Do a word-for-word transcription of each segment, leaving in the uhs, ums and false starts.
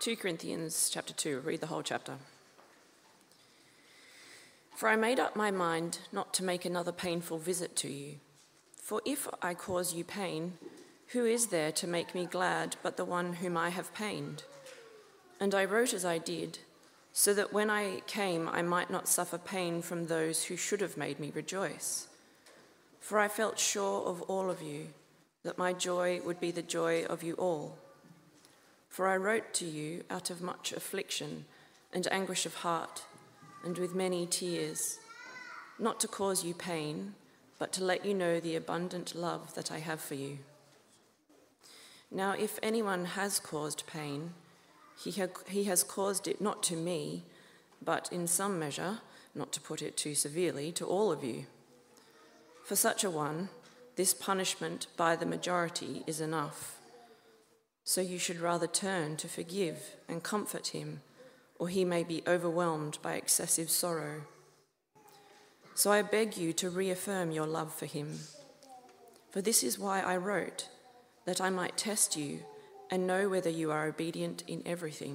Second Corinthians chapter two, read the whole chapter. For I made up my mind not to make another painful visit to you. For if I cause you pain, who is there to make me glad but the one whom I have pained? And I wrote as I did, so that when I came I might not suffer pain from those who should have made me rejoice. For I felt sure of all of you, that my joy would be the joy of you all. For I wrote to you out of much affliction and anguish of heart, and with many tears, not to cause you pain, but to let you know the abundant love that I have for you. Now, if anyone has caused pain, he, ha- he has caused it not to me, but in some measure, not to put it too severely, to all of you. For such a one, this punishment by the majority is enough. So you should rather turn to forgive and comfort him, or he may be overwhelmed by excessive sorrow. So I beg you to reaffirm your love for him. For this is why I wrote, that I might test you and know whether you are obedient in everything.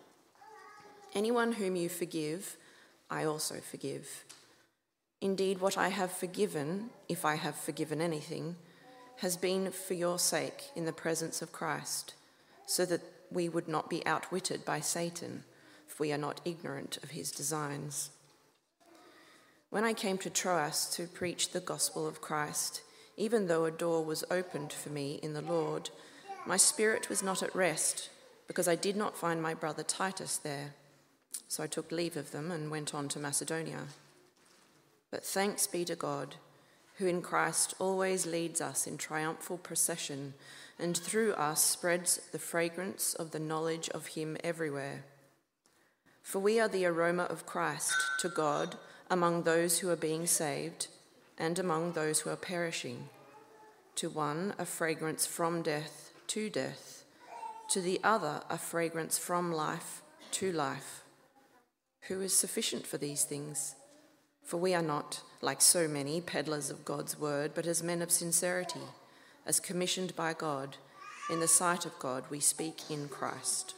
Anyone whom you forgive, I also forgive. Indeed, what I have forgiven, if I have forgiven anything, has been for your sake in the presence of Christ, so that we would not be outwitted by Satan, if we are not ignorant of his designs. When I came to Troas to preach the gospel of Christ, even though a door was opened for me in the Lord, my spirit was not at rest, because I did not find my brother Titus there. So I took leave of them and went on to Macedonia. But thanks be to God, who in Christ always leads us in triumphal procession, and through us spreads the fragrance of the knowledge of him everywhere. For we are the aroma of Christ to God among those who are being saved and among those who are perishing. To one, a fragrance from death to death. To the other, a fragrance from life to life. Who is sufficient for these things? For we are not, like so many, peddlers of God's word, but as men of sincerity, as commissioned by God. In the sight of God, we speak in Christ.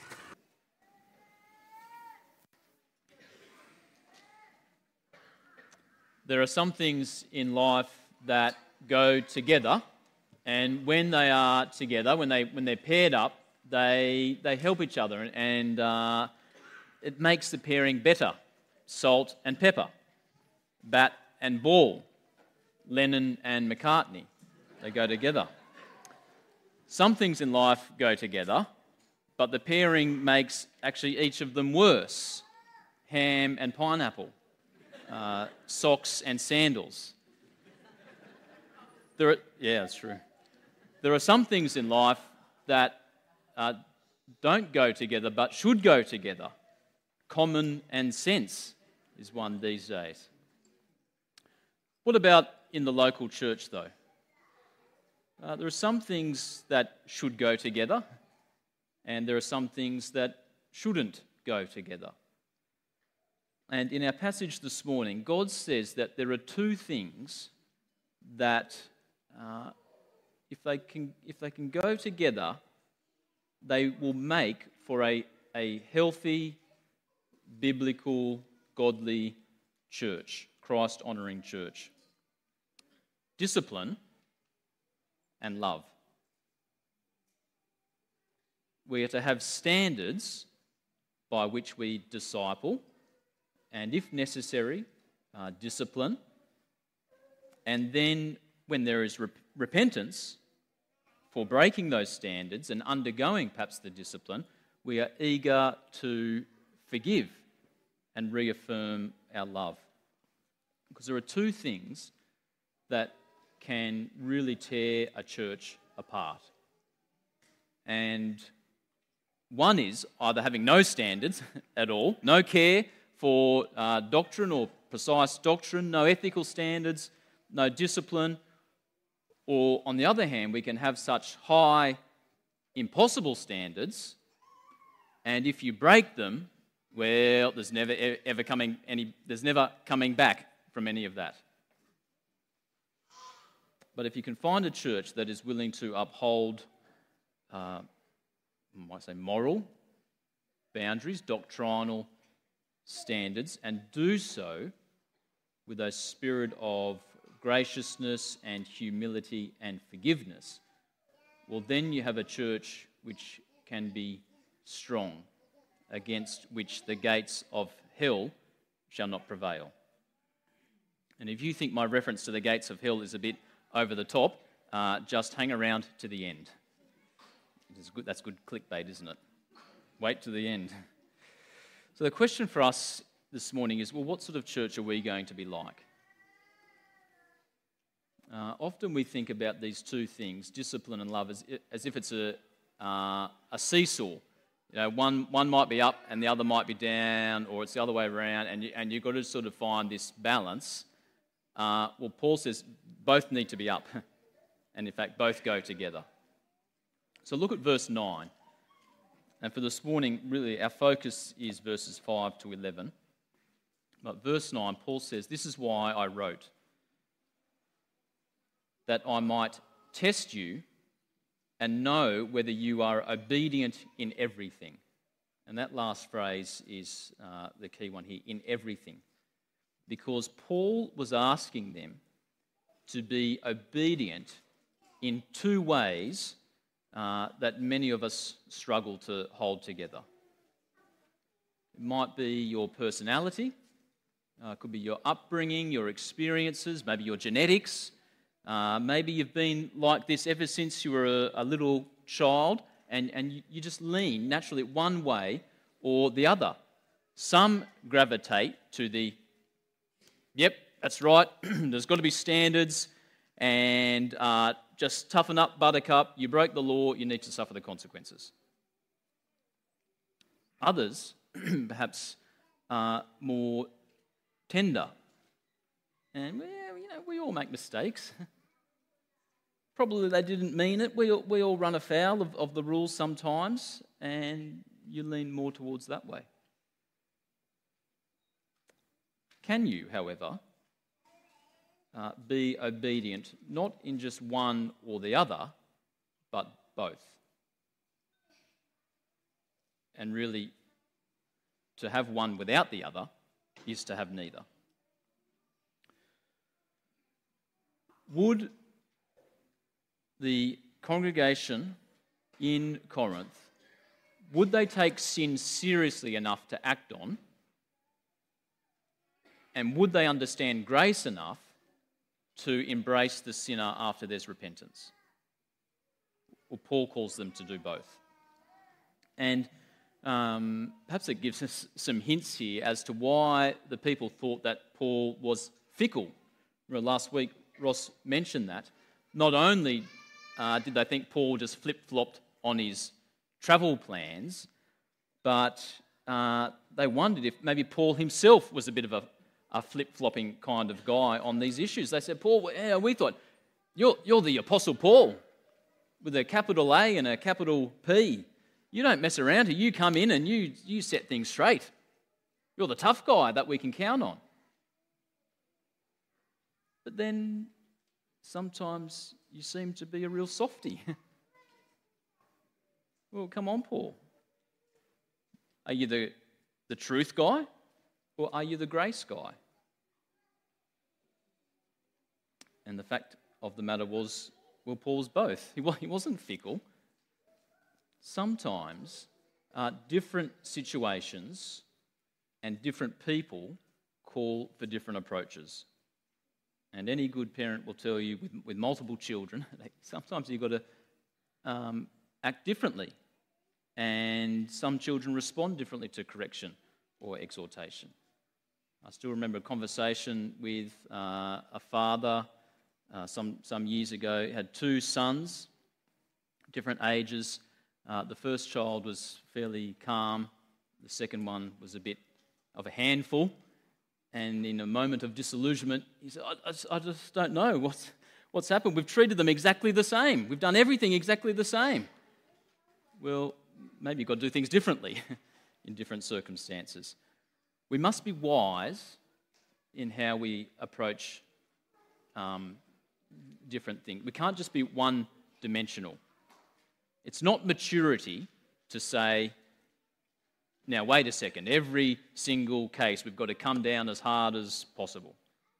There are some things in life that go together, and when they are together, when they when they're paired up, they they help each other, and uh, it makes the pairing better. Salt and pepper, bat and ball, Lennon and McCartney, they go together. Some things in life go together, but the pairing makes actually each of them worse. Ham and pineapple. Uh, socks and sandals. There are, yeah, that's true. There are some things in life that uh, don't go together but should go together. Common and sense is one these days. What about in the local church, though? Uh, there are some things that should go together, and there are some things that shouldn't go together. And in our passage this morning, God says that there are two things that, uh, if they can, if they can go together, they will make for a, a healthy, biblical, godly church, Christ-honouring church. Discipline and love. We are to have standards by which we disciple, and if necessary, uh, discipline. And then when there is rep- repentance for breaking those standards and undergoing perhaps the discipline, we are eager to forgive and reaffirm our love. Because there are two things that can really tear a church apart. And one is either having no standards at all, no care for uh, doctrine or precise doctrine, no ethical standards, no discipline, or on the other hand, we can have such high, impossible standards, and if you break them, well, there's never ever coming any, there's never coming back from any of that. But if you can find a church that is willing to uphold, uh, I might say moral, boundaries, doctrinal standards, and do so with a spirit of graciousness and humility and forgiveness, well, then you have a church which can be strong, against which the gates of hell shall not prevail. And if you think my reference to the gates of hell is a bit over the top, uh, just hang around to the end. It's good, that's good clickbait, isn't it? Wait to the end. So the question for us this morning is, well, what sort of church are we going to be like? Uh, often we think about these two things, discipline and love, as, as if it's a, uh, a seesaw. You know, one one might be up and the other might be down, or it's the other way around, and you, and you've got to sort of find this balance. Uh, well, Paul says both need to be up, and in fact, both go together. So look at verse nine. And for this morning, really, our focus is verses five to eleven. But verse nine, Paul says, "This is why I wrote, that I might test you and know whether you are obedient in everything." And that last phrase is uh, the key one here, in everything. Because Paul was asking them to be obedient in two ways uh, that many of us struggle to hold together. It might be your personality, uh, it could be your upbringing, your experiences, maybe your genetics. Uh, maybe you've been like this ever since you were a, a little child, and, and you, you just lean naturally one way or the other. Some gravitate to the, yep, that's right, there's got to be standards, and uh, just toughen up, buttercup, you broke the law, you need to suffer the consequences. Others, perhaps uh, more tender, and well, you know, we all make mistakes. Probably they didn't mean it. We all, we all run afoul of, of the rules sometimes, and you lean more towards that way. Can you, however, uh, be obedient, not in just one or the other, but both? And really, to have one without the other is to have neither. Would the congregation in Corinth, would they take sin seriously enough to act on? And would they understand grace enough to embrace the sinner after there's repentance? Well, Paul calls them to do both. And um, perhaps it gives us some hints here as to why the people thought that Paul was fickle. Remember last week Ross mentioned that. Not only uh, did they think Paul just flip-flopped on his travel plans, but uh, they wondered if maybe Paul himself was a bit of a, a flip-flopping kind of guy on these issues. They said, Paul, yeah, we thought, you're, you're the Apostle Paul with a capital A and a capital P. You don't mess around here. You come in and you, you set things straight. You're the tough guy that we can count on. But then sometimes you seem to be a real softy. Well, come on, Paul. Are you the, the truth guy or are you the grace guy? And the fact of the matter was, well, Paul's both. He, he wasn't fickle. Sometimes uh, different situations and different people call for different approaches. And any good parent will tell you with, with multiple children, sometimes you've got to um, act differently. And some children respond differently to correction or exhortation. I still remember a conversation with uh, a father uh, some, some years ago. He had two sons, different ages. Uh, the first child was fairly calm. The second one was a bit of a handful. And in a moment of disillusionment, he said, I, I, just, I just don't know what's, what's happened. We've treated them exactly the same. We've done everything exactly the same. Well, maybe you've got to do things differently in different circumstances. We must be wise in how we approach um, different things. We can't just be one-dimensional. It's not maturity to say, now wait a second, every single case we've got to come down as hard as possible.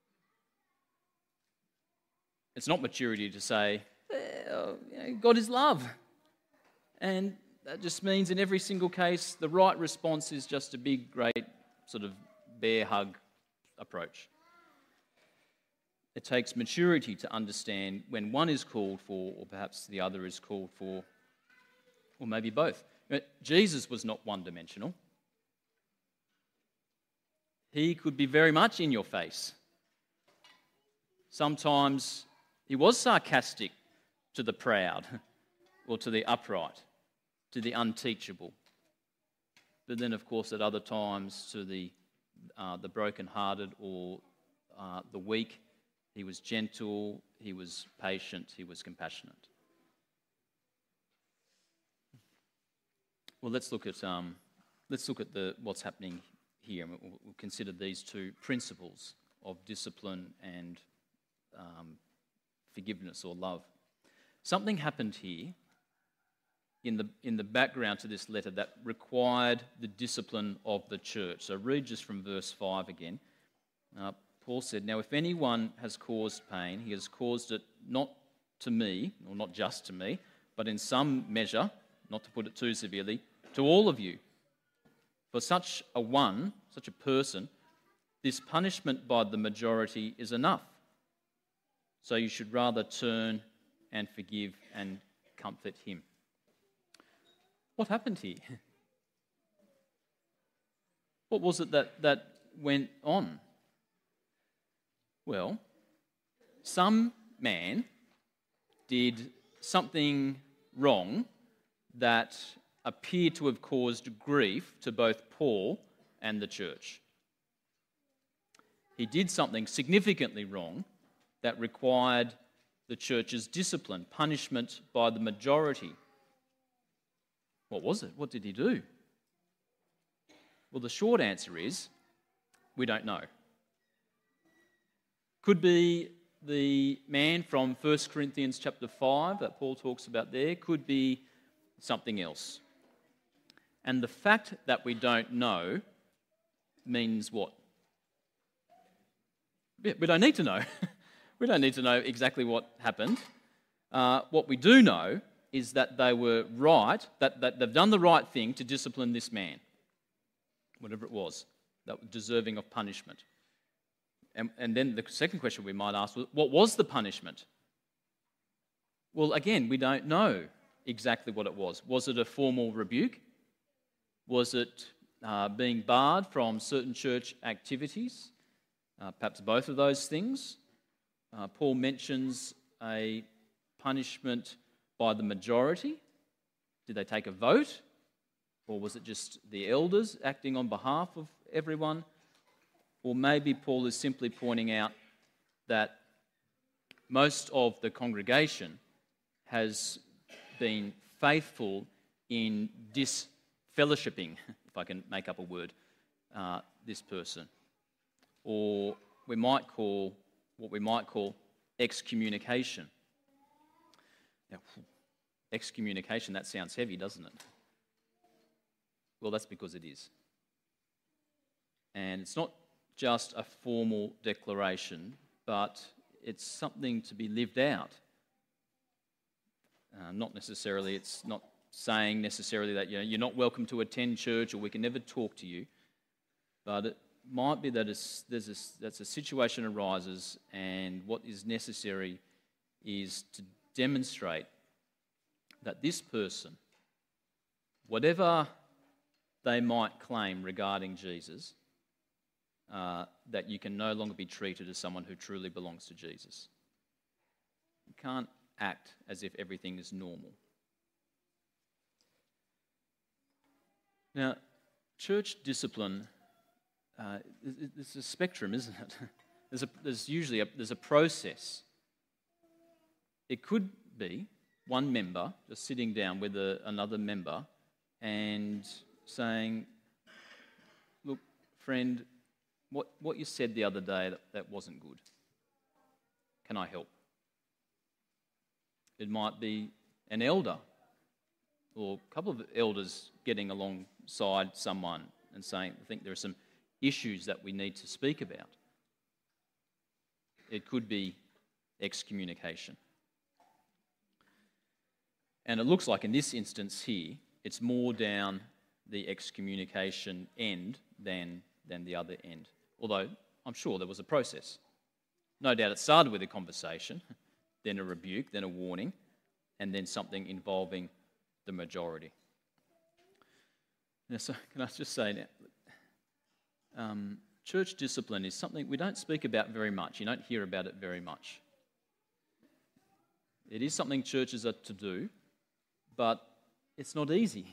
It's not maturity to say, well, you know, God is love. And that just means in every single case, the right response is just a big, great sort of bear hug approach. It takes maturity to understand when one is called for, or perhaps the other is called for, or maybe both. But Jesus was not one-dimensional. He could be very much in your face. Sometimes he was sarcastic to the proud, or to the upright, to the unteachable. But then, of course, at other times, to the uh, the broken-hearted or uh, the weak, he was gentle, he was patient, he was compassionate. Well, let's look at um, let's look at the what's happening here. We'll, we'll consider these two principles of discipline and um, forgiveness or love. Something happened here in the in the background to this letter that required the discipline of the church. So read just from verse five again. Uh, Paul said, "Now if anyone has caused pain, he has caused it not to me, or not just to me, but in some measure, not to put it too severely, to all of you. For such a one, such a person, this punishment by the majority is enough. So you should rather turn and forgive and comfort him." What happened here? What was it that, that went on? Well, some man did something wrong that appeared to have caused grief to both Paul and the church. He did something significantly wrong that required the church's discipline, punishment by the majority. What was it? What did he do? Well, the short answer is, we don't know. Could be the man from First Corinthians chapter five that Paul talks about there, could be something else. And the fact that we don't know means what? We don't need to know. We don't need to know exactly what happened. Uh, what we do know is that they were right, that, that they've done the right thing to discipline this man, whatever it was, that was deserving of punishment. And, and then the second question we might ask was, what was the punishment? Well, again, we don't know exactly what it was. Was it a formal rebuke? Was it uh, being barred from certain church activities? Uh, perhaps both of those things. Uh, Paul mentions a punishment by the majority. Did they take a vote? Or was it just the elders acting on behalf of everyone? Or maybe Paul is simply pointing out that most of the congregation has been faithful in disfellowshipping, if I can make up a word, uh, this person. Or we might call, what we might call excommunication. Now, excommunication, that sounds heavy, doesn't it? Well, that's because it is. And it's not just a formal declaration, but it's something to be lived out. Uh, not necessarily, it's not saying necessarily that, you know, you're not welcome to attend church or we can never talk to you, but it might be that it's, there's a, that's a situation arises, and what is necessary is to demonstrate that this person, whatever they might claim regarding Jesus, uh, that you can no longer be treated as someone who truly belongs to Jesus. You can't act as if everything is normal. Now, church discipline, uh, it's a spectrum, isn't it? There's, a, there's usually a, there's a process. It could be one member just sitting down with a, another member and saying, look, friend, what, what you said the other day, that, that wasn't good. Can I help? It might be an elder or a couple of elders getting alongside someone and saying, I think there are some issues that we need to speak about. It could be excommunication. And it looks like in this instance here, it's more down the excommunication end than, than the other end. Although I'm sure there was a process. No doubt it started with a conversation, then a rebuke, then a warning, and then something involving the majority. Now, so can I just say now, um, church discipline is something we don't speak about very much. You don't hear about it very much. It is something churches are to do, but it's not easy.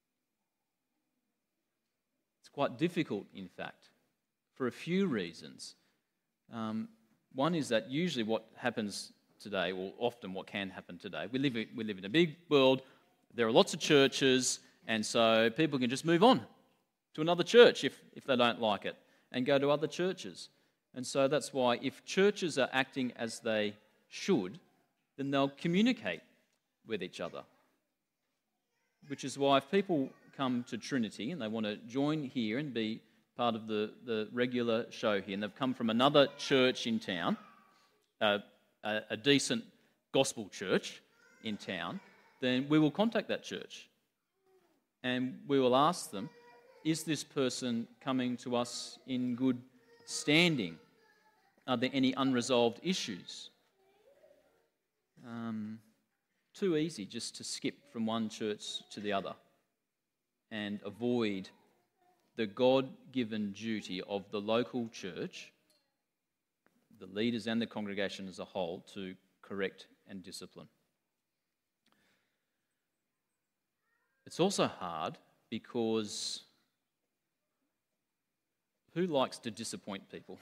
It's quite difficult, in fact, for a few reasons. Um, one is that usually what happens today, or often what can happen today, we live, we live in a big world, there are lots of churches, and so people can just move on to another church if, if they don't like it, and go to other churches. And so that's why if churches are acting as they should, then they'll communicate with each other. Which is why if people come to Trinity and they want to join here and be part of the, the regular show here, and they've come from another church in town, uh, a, a decent gospel church in town, then we will contact that church and we will ask them, is this person coming to us in good standing? Are there any unresolved issues? Um, too easy just to skip from one church to the other and avoid the God-given duty of the local church, the leaders and the congregation as a whole, to correct and discipline. It's also hard because who likes to disappoint people?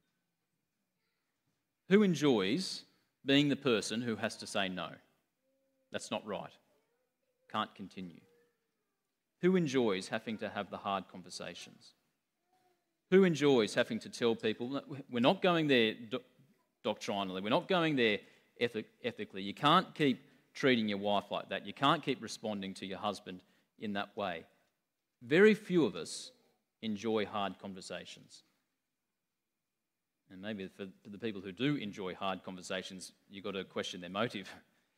Who enjoys being the person who has to say no? That's not right. Can't continue. Who enjoys having to have the hard conversations? Who enjoys having to tell people, we're not going there do- doctrinally, we're not going there ethic- ethically. You can't keep treating your wife like that. You can't keep responding to your husband in that way. Very few of us enjoy hard conversations. And maybe for the people who do enjoy hard conversations, you've got to question their motive.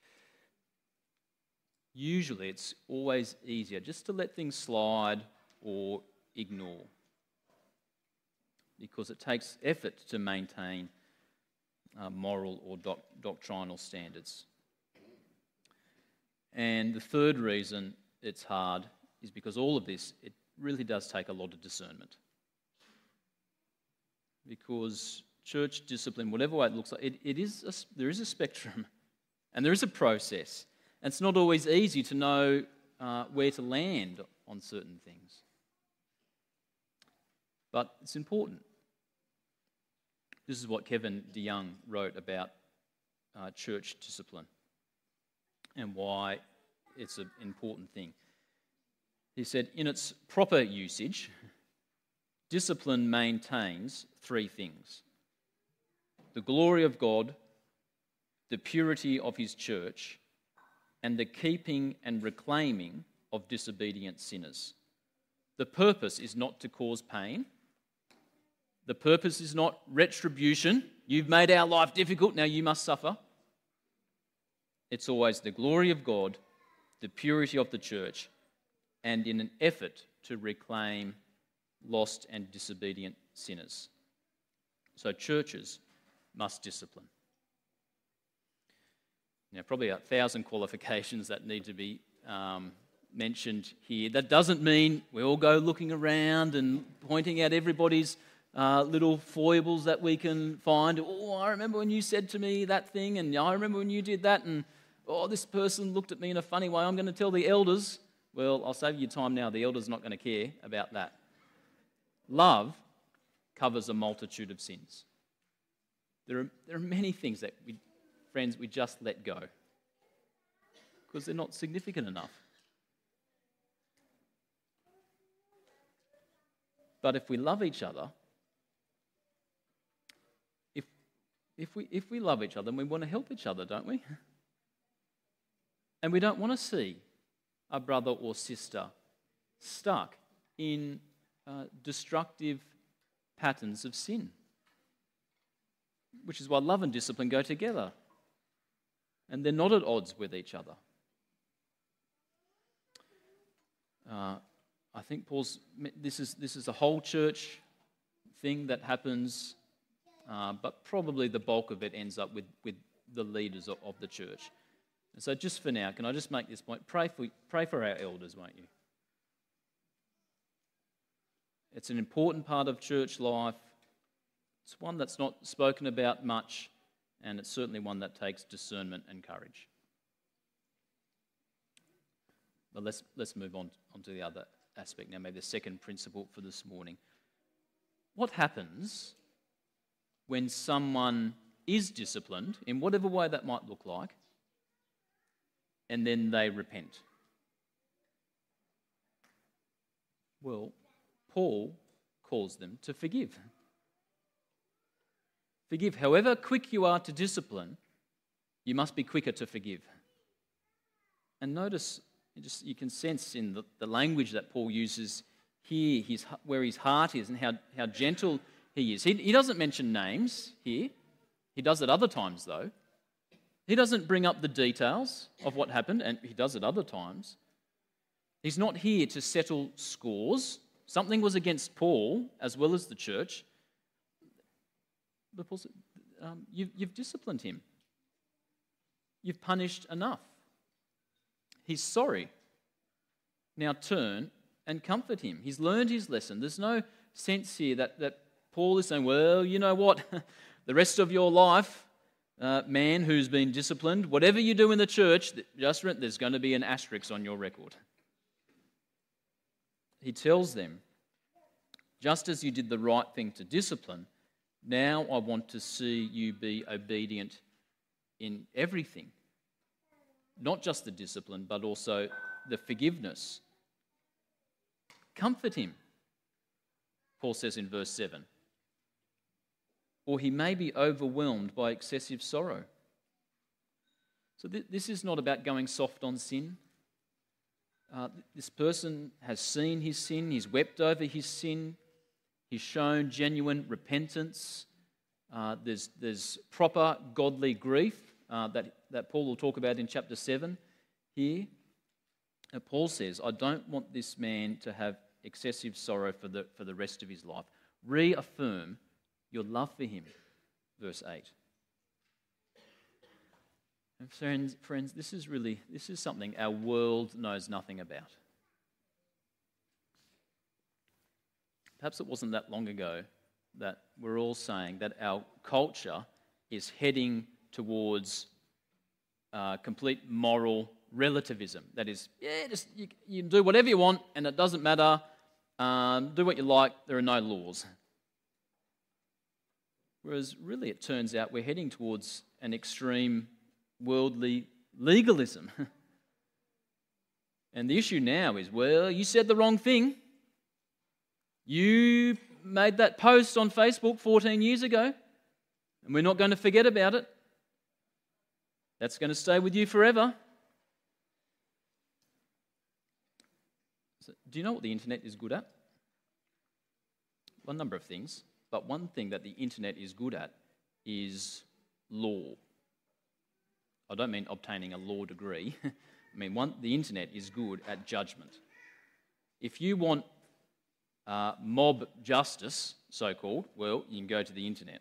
Usually it's always easier just to let things slide or ignore, because it takes effort to maintain uh, moral or doc- doctrinal standards. And the third reason it's hard is because all of this, it really does take a lot of discernment. Because church discipline, whatever way it looks like, it, it is a, there is a spectrum and there is a process. And it's not always easy to know uh, where to land on certain things. But it's important. This is what Kevin DeYoung wrote about uh, church discipline and why it's an important thing. He said, in its proper usage, discipline maintains three things: the glory of God, the purity of his church, and the keeping and reclaiming of disobedient sinners. The purpose is not to cause pain. The purpose is not retribution. You've made our life difficult, now you must suffer. It's always the glory of God, the purity of the church, and in an effort to reclaim lost and disobedient sinners. So churches must discipline. Now, probably a thousand qualifications that need to be um, mentioned here. That doesn't mean we all go looking around and pointing out everybody's uh, little foibles that we can find. Oh, I remember when you said to me that thing, and I remember when you did that, and oh, this person looked at me in a funny way. I'm going to tell the elders. Well, I'll save you time now. The elders are not going to care about that. Love covers a multitude of sins. There are, there are many things that we, friends, we just let go because they're not significant enough. But if we love each other, if, if, we, if we love each other, then we want to help each other, don't we? And we don't want to see a brother or sister stuck in uh, destructive patterns of sin. Which is why love and discipline go together. And they're not at odds with each other. Uh, I think Paul's, this is, this is a whole church thing that happens, uh, but probably the bulk of it ends up with, with the leaders of, of the church. And so just for now, can I just make this point? Pray for, pray for our elders, won't you? It's an important part of church life. It's one that's not spoken about much, and it's certainly one that takes discernment and courage. But let's let's move on, on to the other aspect now, maybe the second principle for this morning. What happens when someone is disciplined, in whatever way that might look like, and then they repent? Well, Paul calls them to forgive. Forgive. However quick you are to discipline, you must be quicker to forgive. And notice, you, just, you can sense in the, the language that Paul uses here, his, where his heart is and how, how gentle he is. He, he doesn't mention names here. He does at other times, though. He doesn't bring up the details of what happened, and he does at other times. He's not here to settle scores. Something was against Paul as well as the church. But Paul said, um, you've, you've disciplined him. You've punished enough. He's sorry. Now turn and comfort him. He's learned his lesson. There's no sense here that, that Paul is saying, well, you know what? The rest of your life, uh, man who's been disciplined, whatever you do in the church, just there's going to be an asterisk on your record. He tells them, just as you did the right thing to discipline, now I want to see you be obedient in everything. Not just the discipline, but also the forgiveness. Comfort him, Paul says in verse seven. Or he may be overwhelmed by excessive sorrow. So th- this is not about going soft on sin. Uh, this person has seen his sin, he's wept over his sin, he's shown genuine repentance. Uh, there's, there's proper godly grief uh, that, that Paul will talk about in chapter seven here. And Paul says, I don't want this man to have excessive sorrow for the, for the rest of his life. Reaffirm your love for him, verse eight. And friends, friends, this is really, this is something our world knows nothing about. Perhaps it wasn't that long ago that we're all saying that our culture is heading towards uh, complete moral relativism. That is, yeah, just you, you can do whatever you want and it doesn't matter. Um, do what you like, there are no laws. Whereas really it turns out we're heading towards an extreme worldly legalism. And the issue now is, well, you said the wrong thing. You made that post on Facebook fourteen years ago, and we're not going to forget about it. That's going to stay with you forever. So, do you know what the internet is good at? Well, a number of things, but one thing that the internet is good at is law. I don't mean obtaining a law degree. I mean, one, the internet is good at judgment. If you want uh, mob justice, so-called, well, you can go to the internet.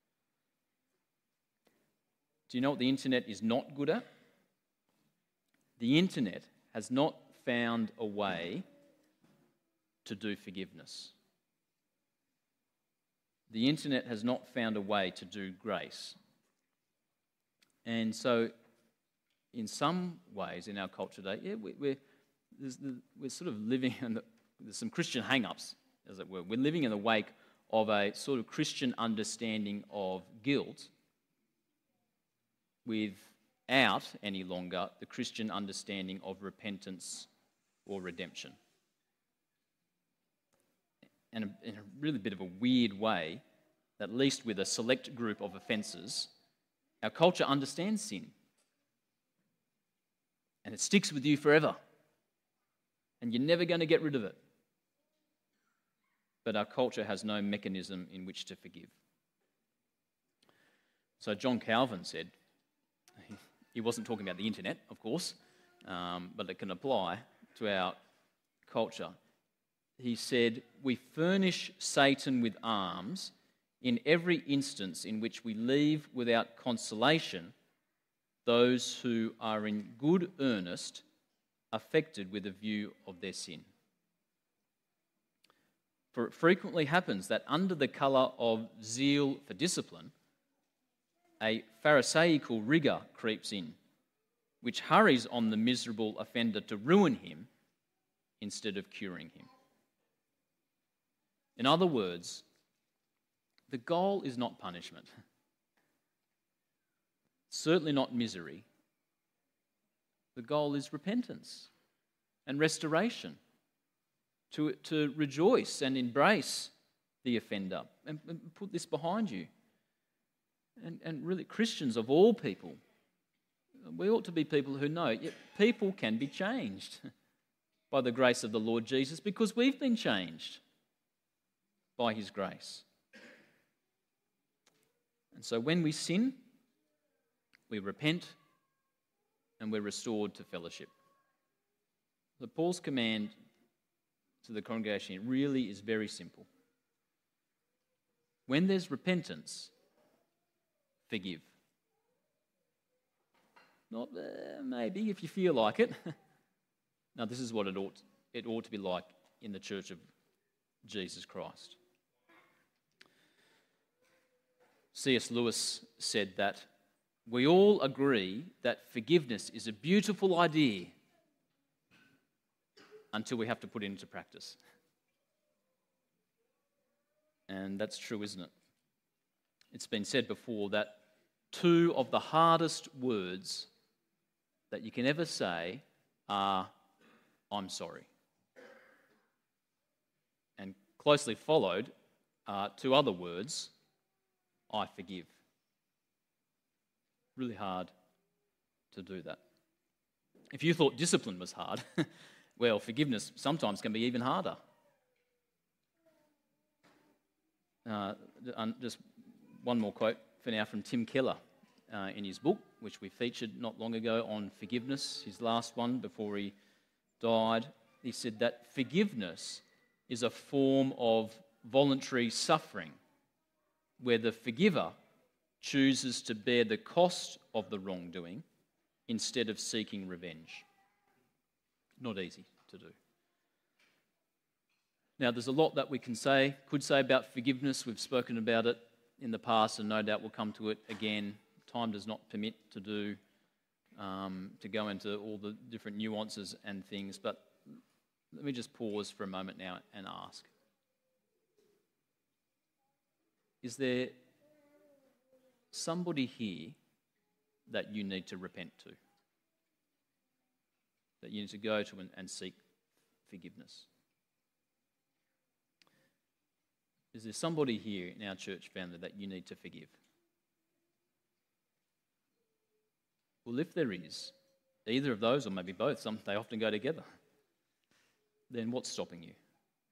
Do you know what the internet is not good at? The internet has not found a way to do forgiveness. The internet has not found a way to do grace. And so, in some ways, in our culture today, yeah, we, we're, the, we're sort of living in the, there's some Christian hang-ups, as it were. We're living in the wake of a sort of Christian understanding of guilt without any longer the Christian understanding of repentance or redemption. And a, in a really bit of a weird way, at least with a select group of offences, our culture understands sin. And it sticks with you forever. and you're never going to get rid of it. But our culture has no mechanism in which to forgive. So John Calvin said, he wasn't talking about the internet, of course, um, but it can apply to our culture. He said, "We furnish Satan with arms in every instance in which we leave without consolation those who are in good earnest affected with a view of their sin. For it frequently happens that under the colour of zeal for discipline, a pharisaical rigour creeps in, which hurries on the miserable offender to ruin him instead of curing him." In other words, the goal is not punishment, certainly not misery. The goal is repentance and restoration, to, to rejoice and embrace the offender and, and put this behind you. And, and really, Christians of all people, we ought to be people who know yet people can be changed by the grace of the Lord Jesus, because we've been changed by his grace. And so when we sin, we repent and we're restored to fellowship. So Paul's command to the congregation really is very simple. When there's repentance, forgive. Not uh, maybe if you feel like it. No, this is what it ought, it ought to be like in the Church of Jesus Christ. C S Lewis said that we all agree that forgiveness is a beautiful idea until we have to put it into practice. And that's true, isn't it? It's been said before that two of the hardest words that you can ever say are, "I'm sorry." And closely followed are two other words, "I forgive." Really hard to do that. If you thought discipline was hard, well, forgiveness sometimes can be even harder. Uh, just one more quote for now from Tim Keller uh, in his book, which we featured not long ago on forgiveness, his last one before he died. He said that forgiveness is a form of voluntary suffering where the forgiver chooses to bear the cost of the wrongdoing instead of seeking revenge. Not easy to do. Now, there's a lot that we can say, could say about forgiveness. We've spoken about it in the past, and no doubt we'll come to it again. Time does not permit to do, um, to go into all the different nuances and things, but let me just pause for a moment now and ask. Is there somebody here that you need to repent to? That you need to go to and, and seek forgiveness? Is there somebody here in our church family that you need to forgive? Well, if there is, either of those or maybe both, some they often go together, then what's stopping you?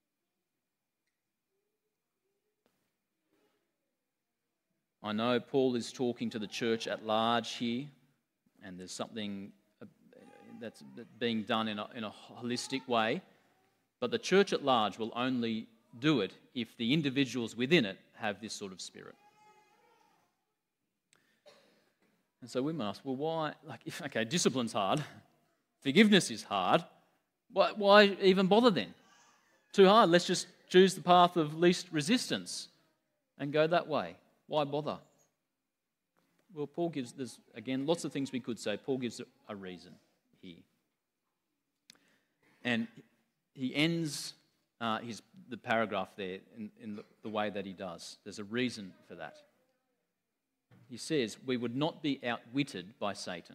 I know Paul is talking to the church at large here, and there's something that's being done in a, in a holistic way, but the church at large will only do it if the individuals within it have this sort of spirit. And so we must, well, why, like, if, okay, discipline's hard, forgiveness is hard, why, why even bother then? Too hard, let's just choose the path of least resistance and go that way. Why bother? Well, Paul gives, there's again lots of things we could say. Paul gives a reason here. And he ends uh, his the paragraph there in, in the, the way that he does. There's a reason for that. He says, we would not be outwitted by Satan.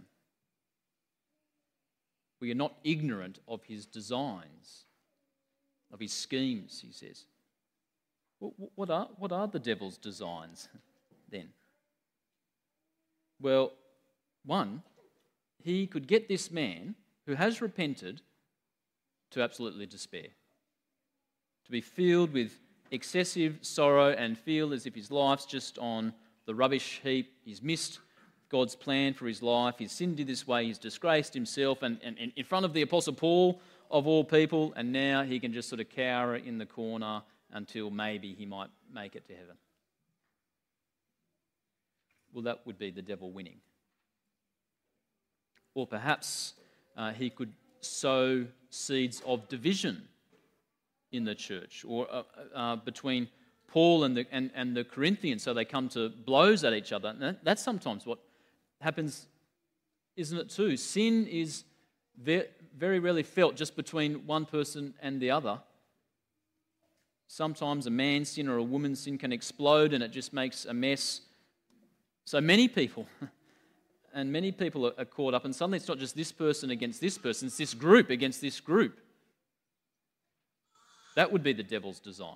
We are not ignorant of his designs, of his schemes, he says. What are, what are the devil's designs then? Well, one, he could get this man who has repented to absolutely despair. To be filled with excessive sorrow and feel as if his life's just on the rubbish heap. He's missed God's plan for his life. He's sinned in this way. He's disgraced himself and, and, and in front of the Apostle Paul of all people, and now he can just sort of cower in the corner until maybe he might make it to heaven. Well, that would be the devil winning. Or perhaps uh, he could sow seeds of division in the church, or uh, uh, between Paul and the, and, and the Corinthians, so they come to blows at each other. And that, that's sometimes what happens, isn't it too? Sin is very, very rarely felt just between one person and the other. Sometimes a man's sin or a woman's sin can explode and it just makes a mess. So many people, and many people are, are caught up, and suddenly it's not just this person against this person, it's this group against this group. That would be the devil's design.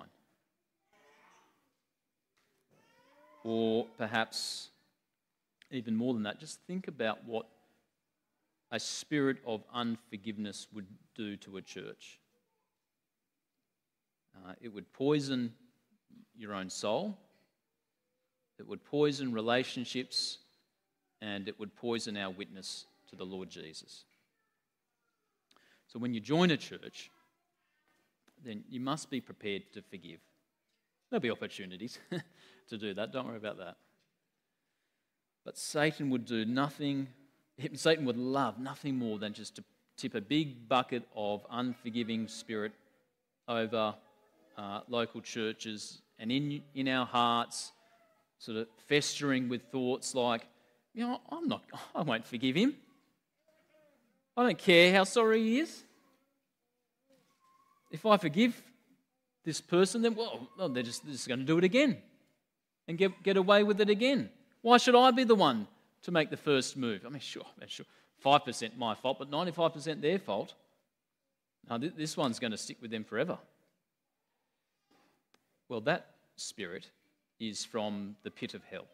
Or perhaps even more than that, just think about what a spirit of unforgiveness would do to a church. Uh, it would poison your own soul, it would poison relationships, and it would poison our witness to the Lord Jesus. So when you join a church, then you must be prepared to forgive. There'll be opportunities to do that, don't worry about that. But Satan would do nothing, Satan would love nothing more than just to tip a big bucket of unforgiving spirit over uh, local churches and in, in our hearts, sort of festering with thoughts like, you know, I'm not, I won't forgive him. I don't care how sorry he is. If I forgive this person, then, well, well they're, just, they're just going to do it again and get, get away with it again. Why should I be the one to make the first move? I mean, sure, sure, five percent my fault, but ninety-five percent their fault. Now, th- this one's going to stick with them forever. Well, that spirit is from the pit of hell.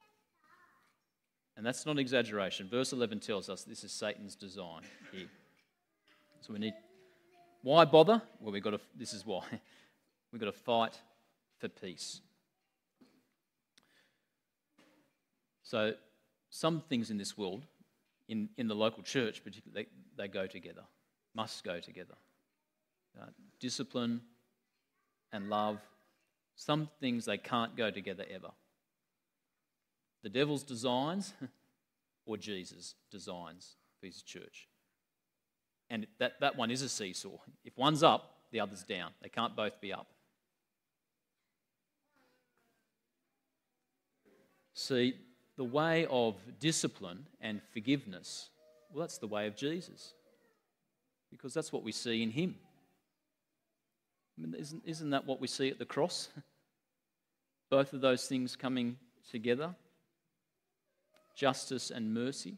And that's not exaggeration. Verse eleven tells us this is Satan's design here. So we need... Why bother? Well, we've got to, this is why. We've got to fight for peace. So some things in this world, in, in the local church particularly, they, they go together, must go together. Uh, discipline and love, some things they can't go together ever. The devil's designs or Jesus' designs for his church. And that, that one is a seesaw. If one's up, the other's down. They can't both be up. See, the way of discipline and forgiveness, well, that's the way of Jesus. Because that's what we see in him. I mean, isn't, isn't that what we see at the cross? Both of those things coming together. Justice and mercy.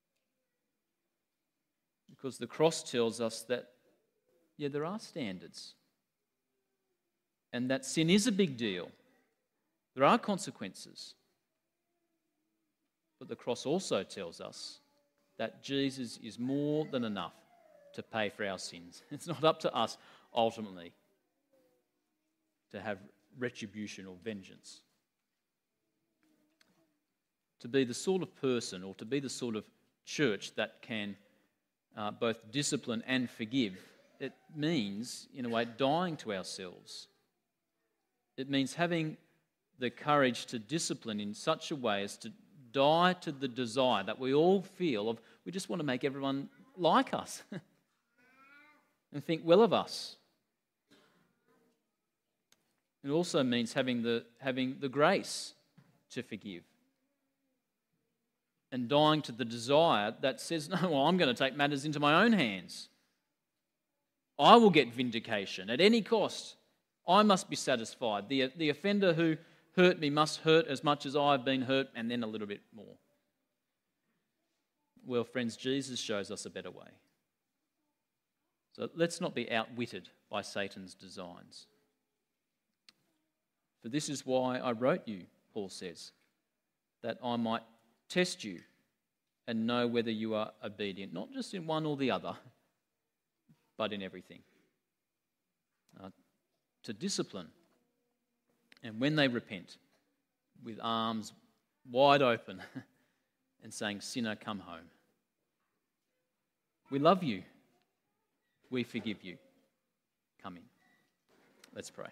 Because the cross tells us that, yeah, there are standards. And that sin is a big deal. There are consequences. But the cross also tells us that Jesus is more than enough to pay for our sins. It's not up to us, ultimately, to have retribution or vengeance. To be the sort of person or to be the sort of church that can Uh, both discipline and forgive, it means, in a way, dying to ourselves. It means having the courage to discipline in such a way as to die to the desire that we all feel of, we just want to make everyone like us and think well of us. It also means having the, having the grace to forgive. And dying to the desire that says, no, well, I'm going to take matters into my own hands. I will get vindication at any cost. I must be satisfied. The, the offender who hurt me must hurt as much as I've been hurt, and then a little bit more. Well, friends, Jesus shows us a better way. So let's not be outwitted by Satan's designs. For this is why I wrote you, Paul says, that I might test you and know whether you are obedient, not just in one or the other, but in everything. Uh, to discipline, and when they repent, with arms wide open and saying, "Sinner, come home. We love you. We forgive you. Come in." Let's pray.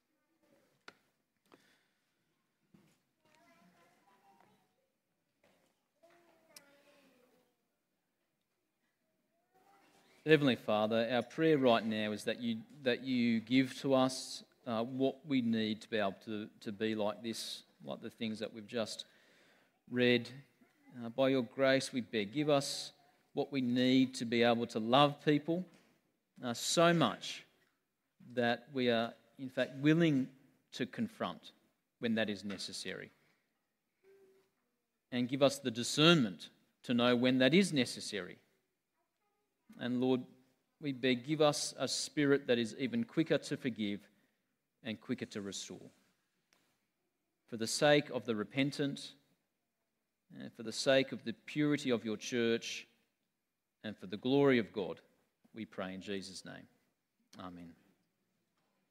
Heavenly Father, our prayer right now is that you that you give to us uh, what we need to be able to, to be like this, like the things that we've just read. Uh, by your grace, we beg, give us what we need to be able to love people uh, so much that we are, in fact, willing to confront when that is necessary. And give us the discernment to know when that is necessary. And Lord, we beg, give us a spirit that is even quicker to forgive and quicker to restore. For the sake of the repentant, and for the sake of the purity of your church, and for the glory of God, we pray in Jesus' name. Amen.